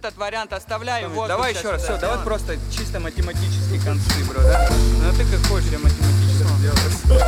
этот вариант оставляй. Вот давай еще раз, все, давай просто чисто математические концы, бро, да? Ну ты как хочешь, я математически сделаю.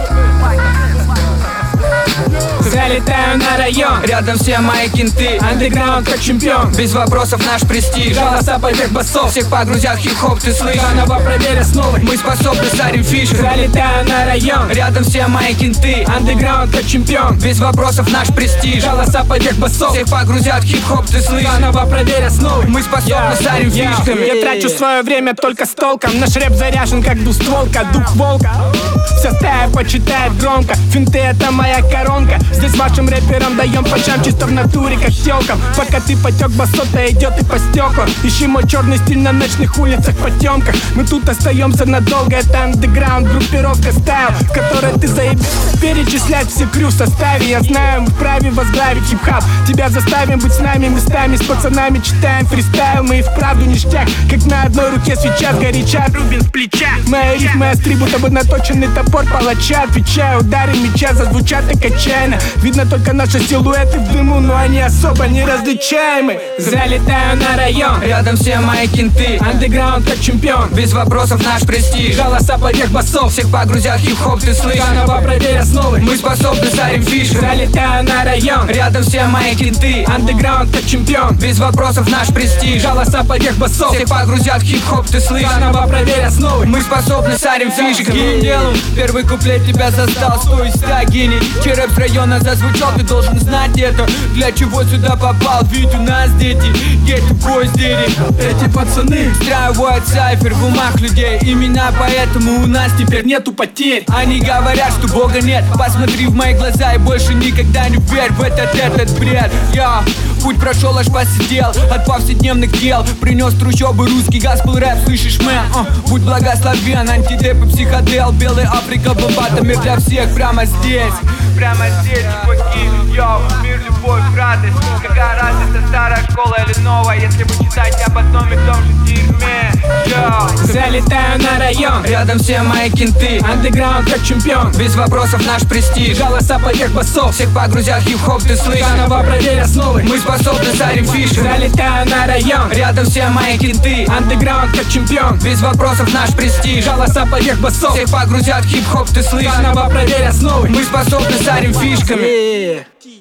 Залетаю на район, Рядом все мои кенты, андеграунд как чемпион. без вопросов наш престиж. Голоса поверх басов, Всех погрузят в хип-хоп, ты слышишь? заново проверь основы. Мы способны сарим фишек. Залетаю на район, Рядом все мои кенты, андеграунд как чемпион. без вопросов наш престиж. Голоса поверх басов, Всех погрузят в хип-хоп, ты слышишь? заново проверь основы. Мы способны сарим фишками. Я трачу свое время только с толком. Наш рэп заряжен как двустволка, дух волка. Вся стая почитает громко. Финты это моя коронка. Здесь вашим рэперам даем по чам чисто в натуре, как телкам. Пока ты потек, басота идет и по стеклам. Ищи мой черный стиль на ночных улицах, потемках. Мы тут остаемся надолго. Это андеграунд, группировка стайл, в которой ты заебешь перечислять все крю в составе. Я знаю, мы вправе возглавить хип-хап. Тебя заставим быть с нами местами. С пацанами читаем фристайл. Мы и вправду ништяк, как на одной руке свеча сгоряча, рубин с плеча. Мои рифмы остри, будто бы наточенный топор палача. Отвечаю, удары меча зазвучат так отчаянно. Видно только наши силуэты в дыму, но они особо неразличаемы. Залетаю на район, Рядом все мои кенты, андеграунд как чемпион. без вопросов наш престиж. Голоса поверх басов, Всех погрузят в хип-хоп, ты слышишь? заново проверь основы. Мы способны сарим фишек. Залетаю на район, Рядом все мои кенты, андеграунд как чемпион. без вопросов наш престиж. Голоса поверх басов, Всех погрузят в хип-хоп, ты слышишь? заново проверь основы. Мы способны сарим фишками. Делу первый куплет тебя застал, стой, ста гений. Чей рэп с района зазвучал, ты должен знать это. Для чего сюда попал, ведь у нас дети, бой здесь. Эти пацаны Устраивают сайфер в умах людей. Именно поэтому у нас теперь нету потерь. Они говорят, что Бога нет. Посмотри в мои глаза и больше никогда не верь в этот бред. Я путь прошел, аж посидел от повседневных дел. Принес трущобы русский госпел рэп, слышишь, мэн? Будь благословен, антидеп и психодел. Белый Африка, бомбата, мир для всех прямо здесь. Прямо здесь, чуваки, йоу, мир, любовь, радость. Какая разница, старая школа или новая, если вы читаете об одном и том же дерьме, йоу. Залетаю на район, Рядом все мои кенты, андеграунд как чемпион. без вопросов наш престиж. Голоса поверх басов, Всех погрузят в хип-хоп, ты слышишь? заново проверь основы. Мы способны сарим фишек. Залетаю на район, Рядом все мои кенты, андеграунд как чемпион. без вопросов наш престиж. Голоса поверх басов, Всех погрузят в хип-хоп, ты слышишь? заново проверь основы. Мы способны сарим фишками.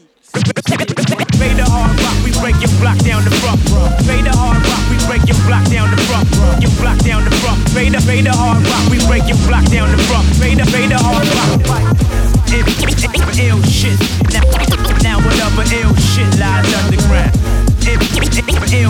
Play the hard rock, we break your block down the front. Play the hard rock, we break your block down the front. Your block down the front. Play the hard rock, we break your block down the front. Play the hard rock. Ill shit. Now what other ill shit lies underground? Ill